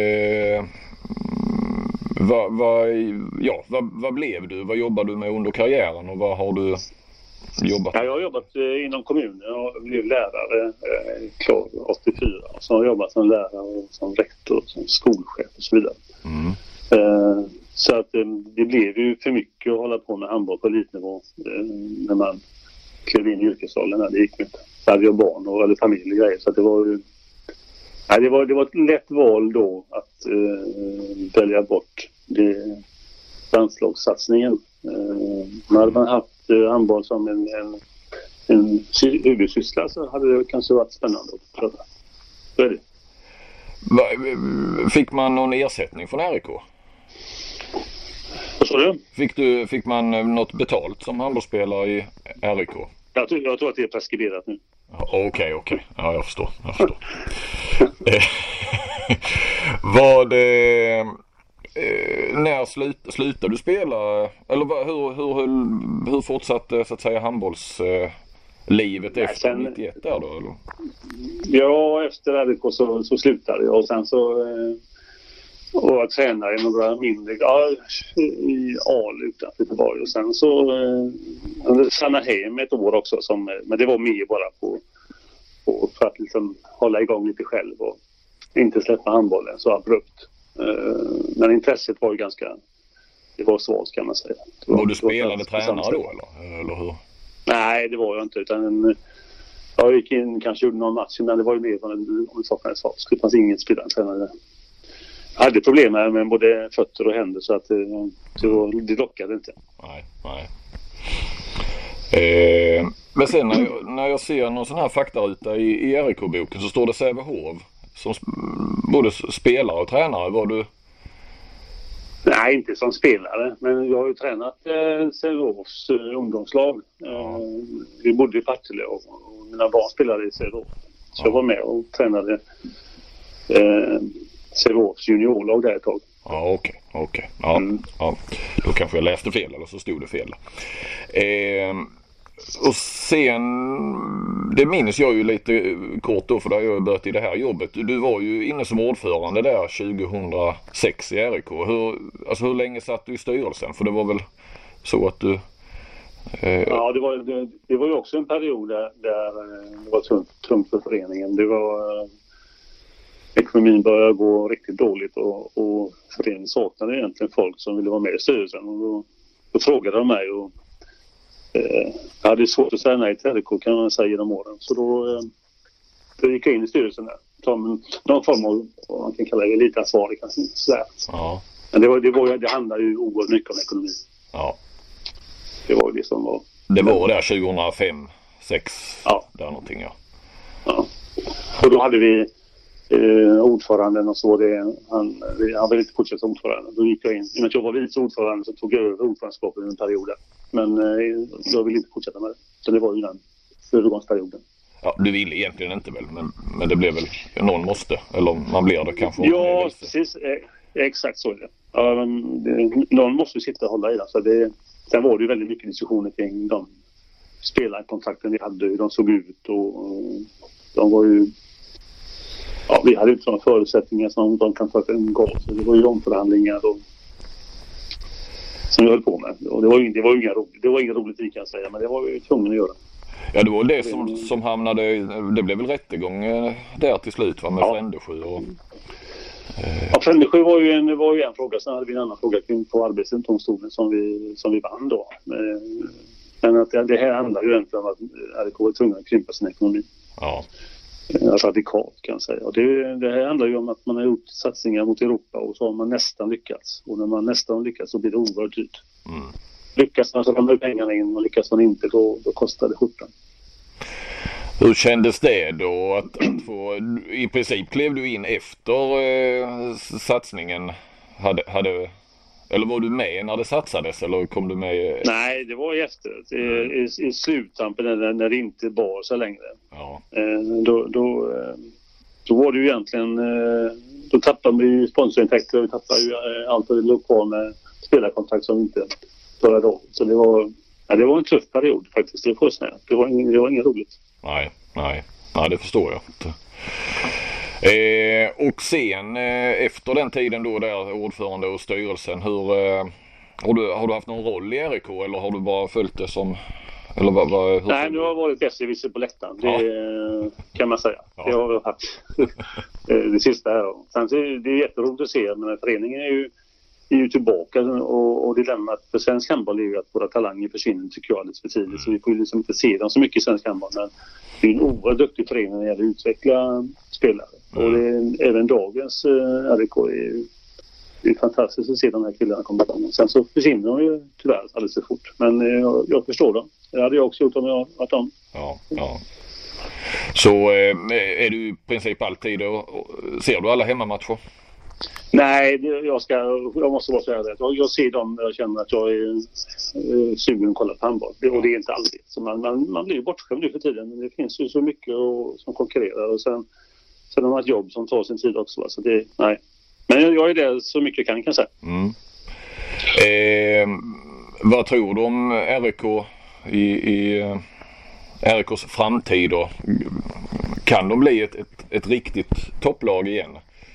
[SPEAKER 1] Vad blev du? Vad jobbar du med under karriären och vad har du jobbat?
[SPEAKER 2] Ja, jag har jobbat inom kommunen och blev lärare klar 84. Så har jag jobbat som lärare och som rektor, som skolchef och så vidare. Så att det blev ju för mycket att hålla på med handboll på elitnivå när man klev in i yrkesrollen. Det gick inte. Så hade jag barn eller familj och grejer, så att det var ju... Nej, det var ett lätt val då att välja bort landslagssatsningen. Hade man haft handboll som en huvudsyssla så hade det kanske varit spännande att pröva. Så är det.
[SPEAKER 1] Fick man någon ersättning från RIK?
[SPEAKER 2] Vad sa du?
[SPEAKER 1] Fick man något betalt som handbollsspelare i RIK?
[SPEAKER 2] Jag tror att det är preskriberat nu.
[SPEAKER 1] Okej. Ja, jag förstår. När slutade du spela? Eller hur fortsatte så att säga handbollslivet efter 91 där då? Eller?
[SPEAKER 2] Ja, efter RIK så slutade jag och sen så var jag tränare i några mindre i AL utanför Göteborg och sen så stannade hem ett år också men det var mer bara på för att liksom hålla igång lite själv och inte släppa handbollen så abrupt. Men intresset var ju det var svagt kan man säga.
[SPEAKER 1] Var du spelande tränare då eller hur?
[SPEAKER 2] Nej, det var jag inte utan jag gick in, kanske gjorde någon match men det var ju mer om det saknades sak. Det fanns ingen spelande tränare. Jag hade problem med både fötter och händer så att det lockade inte.
[SPEAKER 1] Nej. Men sen när jag ser någon sån här faktaruta i RIK-boken så står det Sävehof som både spelare och tränare. Var du?
[SPEAKER 2] Nej, inte som spelare, men jag har ju tränat Sävehofs ungdomslag. Vi bodde i Partille och mina barn spelade i Sävehof. Så jag var med och tränade Sävehofs juniorlag där ett tag.
[SPEAKER 1] Ja, okej. Ja, ja. Då kanske jag läste fel eller så stod det fel. Och sen, det minns jag ju lite kort då för där jag börjat i det här jobbet. Du var ju inne som ordförande där 2006 i RIK. Hur länge satt du i styrelsen? För det var väl så att du...
[SPEAKER 2] Ja, det var ju också en period där det var tungt för föreningen. Det var... Ekonomin började gå riktigt dåligt och föreningen saknade egentligen folk som ville vara med i styrelsen. Och då frågade de mig och jag hade svårt att säga nej till RIK kan man säga genom åren. Så då gick jag in i styrelsen där. Som någon form av, vad man kan kalla det, elitansvarig kanske.
[SPEAKER 1] Ja.
[SPEAKER 2] Men det handlar ju oerhört mycket om ekonomi.
[SPEAKER 1] Ja.
[SPEAKER 2] Det var ju det som var...
[SPEAKER 1] Det var där 2005, 2006 där någonting,
[SPEAKER 2] ja. Och då hade vi ordföranden och så han ville inte fortsätta som ordförande. Då gick jag in. Innan jag var vice ordförande så tog jag över ordförandeskapet i en period. Men jag ville inte fortsätta med det. Så det var ju den övergångsperioden.
[SPEAKER 1] Ja, du ville egentligen inte väl, men det blev väl, någon måste, eller man blir det kanske.
[SPEAKER 2] Ja, precis. Exakt så är det. Ja, någon måste sitta och hålla i det. Så sen var det ju väldigt mycket diskussioner kring spelarkontakten vi hade, hur de såg ut och de var ju... Ja, vi hade inte sådana förutsättningar som de kan ta en gång. Så det var ju omförhandlingar som vi höll på med. Och det var inga roligt vi kan säga, men det var vi tvungna att göra.
[SPEAKER 1] Ja, det var det som hamnade... Det blev väl rättegång där till slut, va, med Frändesjö och...
[SPEAKER 2] Ja, Frändesjö var ju en fråga. Sen hade vi en annan fråga på arbetsdomstolen som vi vann då. Men att det här handlar ju egentligen om att RIK var tvungna att krympa sin ekonomi.
[SPEAKER 1] Ja.
[SPEAKER 2] Radikalt kan jag säga. Och det här handlar ju om att man har gjort satsningar mot Europa och så har man nästan lyckats. Och när man nästan lyckats så blir det oerhört dyrt. Mm. Lyckas man så kommer pengarna in och lyckas man inte då kostar det skjortan.
[SPEAKER 1] Hur kändes det då att få, i princip klev du in efter satsningen hade eller var du med när det satsades eller kom du med?
[SPEAKER 2] Nej, det var efteråt i sluttampen när det inte bar så längre.
[SPEAKER 1] Ja.
[SPEAKER 2] Då var det ju egentligen då tappade vi ju sponsorintäkter och vi tappade ju allt det låg kvar med spelarkontrakt som inte började då. Så det var en tuff period faktiskt. Det var inget roligt.
[SPEAKER 1] Nej, det förstår jag inte. Och sen efter den tiden då där ordförande och styrelsen, har du haft någon roll i RIK eller har du bara följt det som eller hur?
[SPEAKER 2] Nej, nu har jag varit besserwisser på läktaren. Det kan man säga. Ja. Det har jag haft det sista här. Sen så är det jätteroligt att se, men föreningen är ju tillbaka och dilemmat för svensk handboll är ju att våra talanger försvinner, tycker jag, alldeles för tidigt. Så vi får ju liksom inte se dem så mycket i svensk handboll, men det är en oerhört duktig förening när det gäller att utveckla spelare. Och även dagens RIK det är fantastiskt att se de här killarna komma fram. Sen så försvinner de ju tyvärr alldeles för fort. Men jag förstår dem. Det hade jag också gjort om jag varit dem.
[SPEAKER 1] Ja. Så är du i princip alltid ser du alla hemmamatcher?
[SPEAKER 2] Nej, jag måste vara så här. Jag ser dem när jag känner att jag är sugen att kolla på handboll. Och det är inte alltid. Så man blir ju bortskämd nu för tiden. Men det finns ju så mycket som konkurrerar. Och sen har man ett jobb som tar sin tid också. Så nej. Men jag är där så mycket kan jag säga.
[SPEAKER 1] Mm. Vad tror du om RIK i RIKs framtid då? Kan de bli ett riktigt topplag igen?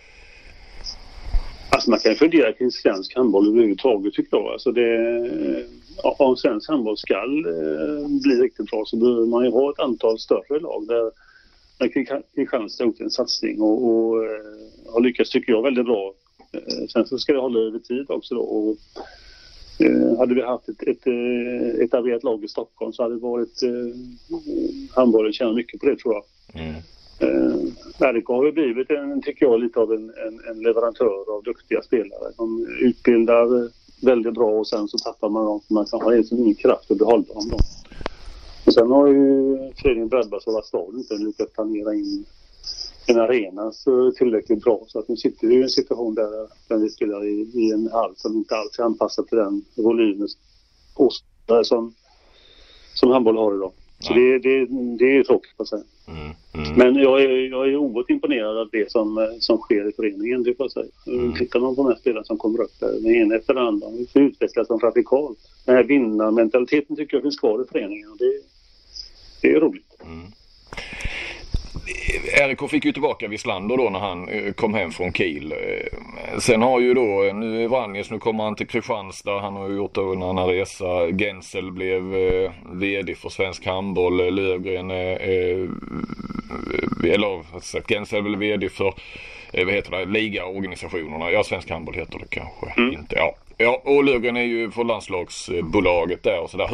[SPEAKER 2] Alltså man kan fundera kring svensk handboll överhuvudtaget, tycker jag. Alltså om svensk handboll ska bli riktigt bra så behöver man ju ha ett antal större lag där Kristianstad har gjort en satsning och har lyckats, tycker jag, väldigt bra. Sen så ska det hålla över tid också då. Och hade vi haft ett etablerat lag i Stockholm så hade det varit handbollen tjänar mycket på det, tror jag. RIK har blivit tycker jag, lite av en leverantör av duktiga spelare. De utbildar väldigt bra och sen så tappar man dem. Man kan ha ingen kraft att behålla dem då. Och sen har ju föreningen drabbats av att staden inte lyckats planera in en arena så tillräckligt bra. Så att nu sitter vi i en situation där vi spelar i en hall som inte alls är anpassad till den volymen som handboll har idag. Så det är tråkigt att säga. Men jag är oerhört imponerad av det som sker i föreningen, det får jag säga. Tittar man på de här spelarna som kommer upp där, med en efter den andra, vi får utvecklas som radikalt. Den här vinnarmentaliteten tycker jag finns kvar i föreningen och det är roligt.
[SPEAKER 1] RIK fick ju tillbaka Wislander då när han kom hem från Kiel. Sen har ju då, nu är Vranjes, nu kommer han till Kristianstad. Han har ju gjort en annan resa. Gensel blev vd för svensk handboll. Lövgren Gensel blev vd för ligaorganisationerna. Ja, svensk handboll heter det kanske inte. Ja, och Lövgren är ju för landslagsbolaget där och sådär.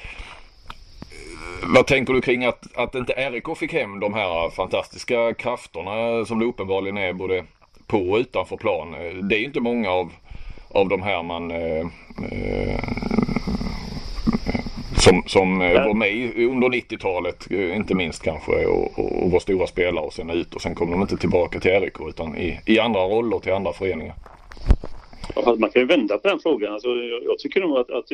[SPEAKER 1] Vad tänker du kring att inte RIK fick hem de här fantastiska krafterna som det uppenbarligen är både på och utanför plan? Det är inte många av de här man som var med under 90-talet, inte minst kanske, och var stora spelare och sen ut och sen kom de inte tillbaka till RIK utan i andra roller till andra föreningar.
[SPEAKER 2] Man kan ju vända på den frågan. Alltså, jag tycker nog att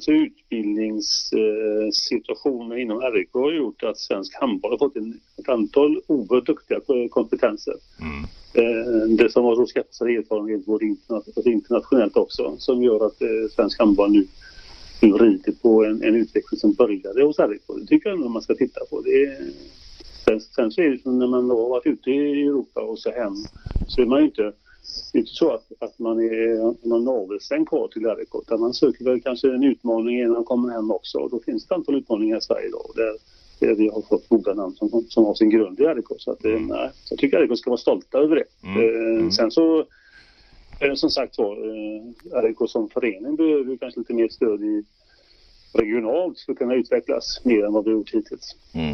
[SPEAKER 2] utbildningssituationen inom RIK har gjort att svensk handboll har fått ett antal oerhört duktiga kompetenser. Det som var så skattade erfarenhet både internationellt också, som gör att svensk handboll nu rider på en utveckling som började hos RIK. Det tycker jag nog man ska titta på. Sen så är det som när man har varit ute i Europa och så hem, så är man ju inte så att man är någon navelstäng kvar till RIK, utan man söker väl kanske en utmaning innan man kommer hem också. Och då finns det ett antal utmaningar i Sverige då, där vi har fått goda namn som har sin grund i RIK. Så att, nej, jag tycker RIK ska vara stolta över det. Sen så som sagt var, RIK som förening behöver kanske lite mer stöd regionalt för att kunna utvecklas mer än vad vi gjort hittills.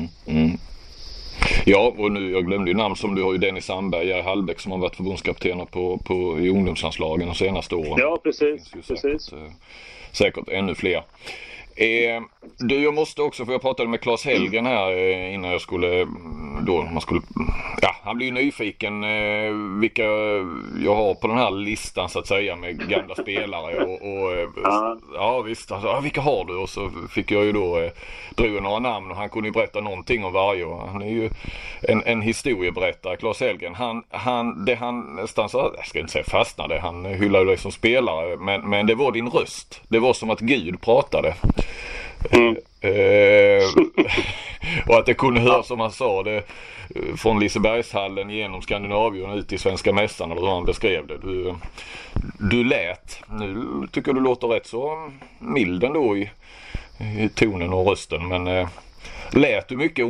[SPEAKER 1] Ja, och nu, jag glömde ju namn som du har ju Dennis Sandberg, Jerry Hallbäck som har varit förbundskaptener i ungdomslandslagen de senaste åren.
[SPEAKER 2] Ja, precis.
[SPEAKER 1] Säkert ännu fler. Jag måste också, för jag pratade med Claes Hellgren här innan han blir ju nyfiken vilka jag har på den här listan så att säga med gamla spelare ja visst, alltså, vilka har du? Och så fick jag ju då drog några namn och han kunde ju berätta någonting om varje, och han är ju en historieberättare, Claes Hellgren. Han nästan så, jag ska inte säga fastnade, han hyllade dig som spelare, men det var din röst, det var som att Gud pratade. Och att det kunde höras, som han sa det, från Lisebergshallen genom Skandinavien ut i Svenska mässan, eller hur han beskrev det. Du lät, nu tycker du låter rätt så mild ändå i tonen och rösten, men lät du mycket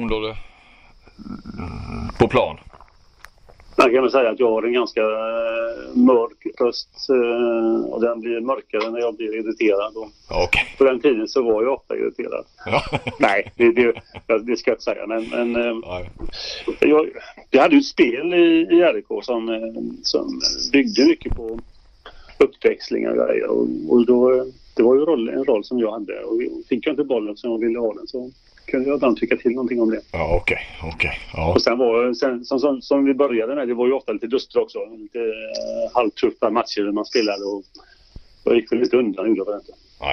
[SPEAKER 1] på plan?
[SPEAKER 2] Jag kan väl säga att jag har en ganska mörk röst, och den blir mörkare när jag blir irriterad.
[SPEAKER 1] Okay.
[SPEAKER 2] På den tiden så var jag ofta irriterad.
[SPEAKER 1] Ja.
[SPEAKER 2] Nej, det ska jag inte säga. Men jag hade ju ett spel i RIK som byggde mycket på uppväxlingar och grejer. Och då, det var ju en roll som jag hade. Och fick jag inte bollen som jag ville ha den, så kunde jag ibland tycka till någonting om det.
[SPEAKER 1] Ja, okej. Ja.
[SPEAKER 2] Och sen som vi började med, det var ju ofta lite duster också. Lite halvtuffa matcher där man spelade, och jag gick väl lite undan ur det.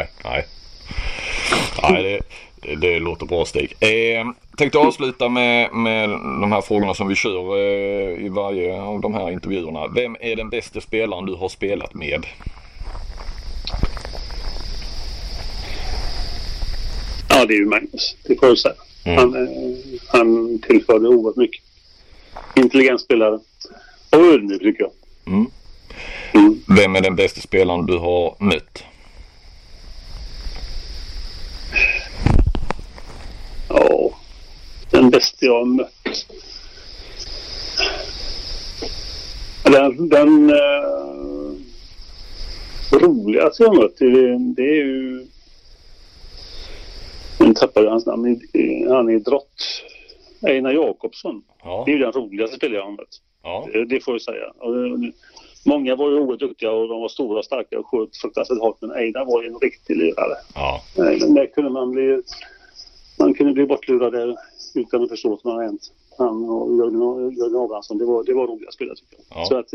[SPEAKER 1] Nej, det låter bra, Stig. Tänkte avsluta med de här frågorna som vi kör i varje av de här intervjuerna. Vem är den bästa spelaren du har spelat med?
[SPEAKER 2] Ja, det är ju Magnus, det får jag säga. Han tillförde oerhört mycket. Intelligent spelare. Och ödmjuk, tycker jag.
[SPEAKER 1] Vem är den bästa spelaren du har mött?
[SPEAKER 2] Ja, den bästa jag har mött. Den roligaste jag har mött, det är ju... Nu tappade hans namn. Han är drott. Einar Jakobsson.
[SPEAKER 1] Ja.
[SPEAKER 2] Det är ju den roligaste spelaren jag har mött.
[SPEAKER 1] Ja.
[SPEAKER 2] Det får jag säga. Många var ju oerhört duktiga och de var stora och starka och sköt fruktansvärt hårt. Men Einar var ju en riktig lirare.
[SPEAKER 1] Ja.
[SPEAKER 2] Där kunde man kunde bli bortlurad utan att förstå vad som har hänt. Han och Jörgen Abrahamsson, det var roliga spelare, tycker jag.
[SPEAKER 1] Ja.
[SPEAKER 2] Så att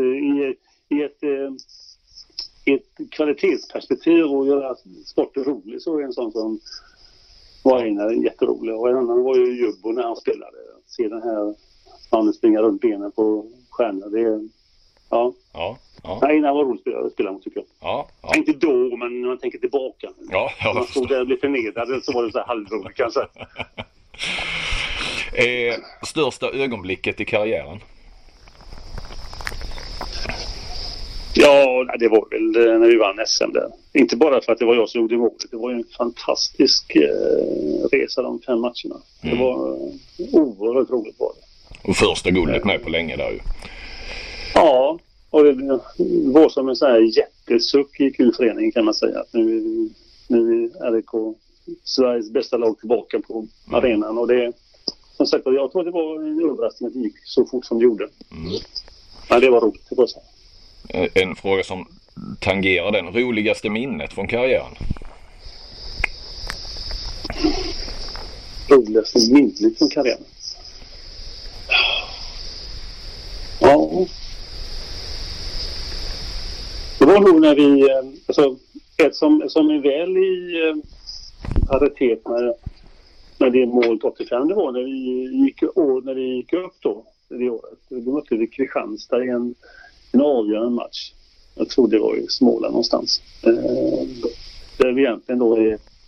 [SPEAKER 2] i ett kvalitetsperspektiv och göra sporten rolig, så är en sån som var en jätterolig. Och en annan var ju Jubbo när han spelade. Se den här han springer runt benen på stjärnor. Det är, ja. Nej, det var roligt att spela, tycker jag.
[SPEAKER 1] Ja.
[SPEAKER 2] Inte då, men när man tänker tillbaka. När man stod där och blev förnedrad, så var det så här halvroligt kanske.
[SPEAKER 1] Största ögonblicket i karriären?
[SPEAKER 2] Ja, det var väl när vi vann SM där. Inte bara för att det var jag som gjorde målet. Det var ju en fantastisk resa de 5 matcherna. Det var oerhört roligt var det.
[SPEAKER 1] Och första guldet med på länge där ju.
[SPEAKER 2] Ja, och det var som en sån här jättesuck i kulföreningen, kan man säga. Att nu är RIK Sveriges bästa lag tillbaka på arenan. Och det, som sagt, jag tror att det var en överraskning att det gick så fort som det gjorde. Men det var roligt, det var så.
[SPEAKER 1] En fråga som tangerar den. Roligaste minnet från karriären?
[SPEAKER 2] Roligaste minnet från karriären? Ja. Det var nog när vi... Alltså, ett som är väl i paritet med det målet 85, det var när vi gick upp då, det året. Då mötte vi Kristianstad i en avgörande match. Jag tror det var i Småland någonstans. Där vi egentligen då är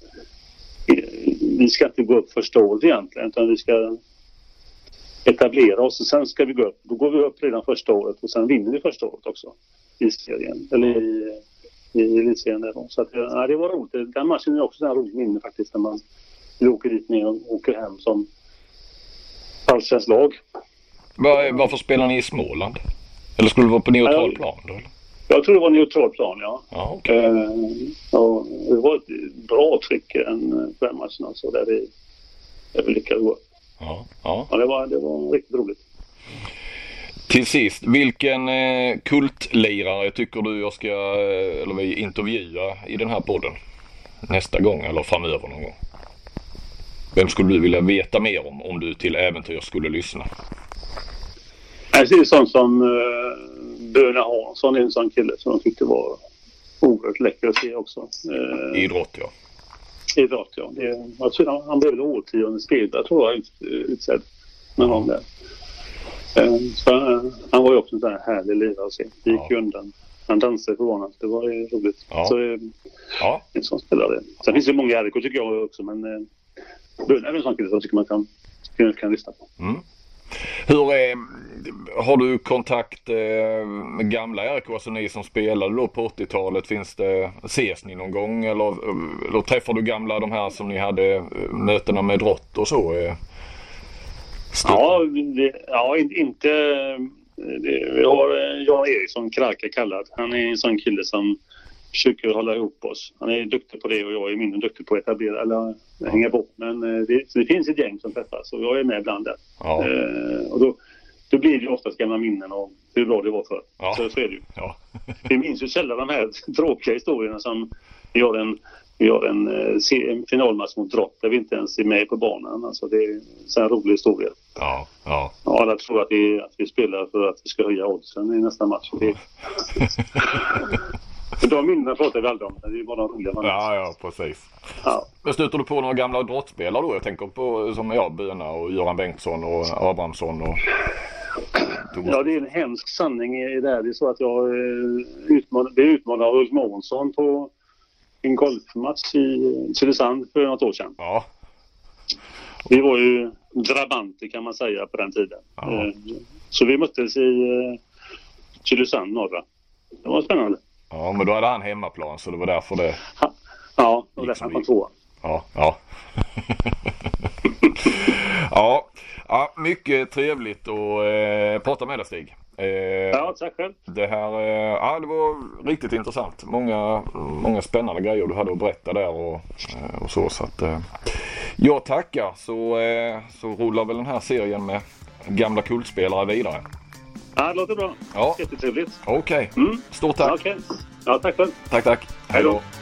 [SPEAKER 2] vi ska inte gå upp första året egentligen, utan vi ska etablera oss och sen ska vi gå upp. Då går vi upp redan första året och sen vinner vi första året också i serien, eller i elitserien där. Så att, ja, det var roligt. Den matchen är också en rolig minne faktiskt, när man åker dit ner och åker hem som allsvenskt lag.
[SPEAKER 1] Varför spelar ni i Småland? Eller skulle det vara på neutral plan då? Eller?
[SPEAKER 2] Jag tror det var neutral plan, ja.
[SPEAKER 1] Ja, okay.
[SPEAKER 2] Ja, det var ett bra tryck den matchen alltså, där vi lyckades gå.
[SPEAKER 1] Ja,
[SPEAKER 2] det var riktigt roligt.
[SPEAKER 1] Till sist, vilken kultlirare tycker du jag ska vi intervjua i den här podden nästa gång eller framöver någon gång? Vem skulle du vilja veta mer om du till äventyr skulle lyssna?
[SPEAKER 2] Det är sånt som Böna Hansson, en sån kille som jag tyckte var oerhört läcker att se också.
[SPEAKER 1] Idrott, ja.
[SPEAKER 2] Idrott, ja. Jag tror han blev årtionde spelare, tror jag, utsedd med någon där. Så han var ju också en sån här härlig lirare att se. Det gick ju undan. Han dansade på banan. Det var roligt.
[SPEAKER 1] Ja.
[SPEAKER 2] Så en sån spelare. Sen finns det många RK tycker jag också, men Böna är en sån kille som jag tycker man kan lyssna på.
[SPEAKER 1] Mm. Har du kontakt med gamla RK, alltså ni som spelade då på 80-talet? Ses ni någon gång eller träffar du gamla, de här som ni hade mötena med Drott och så?
[SPEAKER 2] Inte. Vi har Jan Eriksson, Kraka kallad. Han är en sån kille som försöker hålla ihop oss. Han är duktig på det och jag är mindre duktig på att etablera eller hänga på. Men det finns ett gäng som träffas och jag är med ibland där. Ja. Och då blir det ju oftast gamla minnen om hur bra det var för. Ja. Så är det ju. Ja. Vi minns ju sällan de här tråkiga historierna som vi har en finalmatch mot Drott där vi inte ens är med på banan. Alltså det är en rolig historia. Ja. Alla tror att vi spelar för att vi ska höja oddsen i nästa match. De minnen pratar vi aldrig om. Det är bara roliga matcher.
[SPEAKER 1] Ja, precis. Ja. Men stöter du på några gamla Drottspelare då? Jag tänker på som Böna och Göran Bengtsson och Abrahamsson och...
[SPEAKER 2] Ja, det är en hemsk sanning i det här. Det är så att jag blev utmanad av Ulf Månsson på en golfmatch i Tylösand för något år sedan. Ja. Vi var ju drabanter kan man säga på den tiden. Ja. Så vi möttes i Tylösand norra. Det var spännande.
[SPEAKER 1] Ja, men då hade han hemmaplan så det var därför det...
[SPEAKER 2] Ja, det var därför han kom tvåa.
[SPEAKER 1] Ja. Ja, mycket trevligt att prata med dig, Stig.
[SPEAKER 2] Ja, tack själv.
[SPEAKER 1] Det var riktigt intressant. Många spännande grejer du hade att berätta där och så att jag tackar så rullar väl den här serien med gamla kultspelare vidare.
[SPEAKER 2] Ja, det låter bra. Ja. Jättetrevligt.
[SPEAKER 1] Okej. Stort tack.
[SPEAKER 2] Okay. Ja, tack själv.
[SPEAKER 1] Tack. Hej då.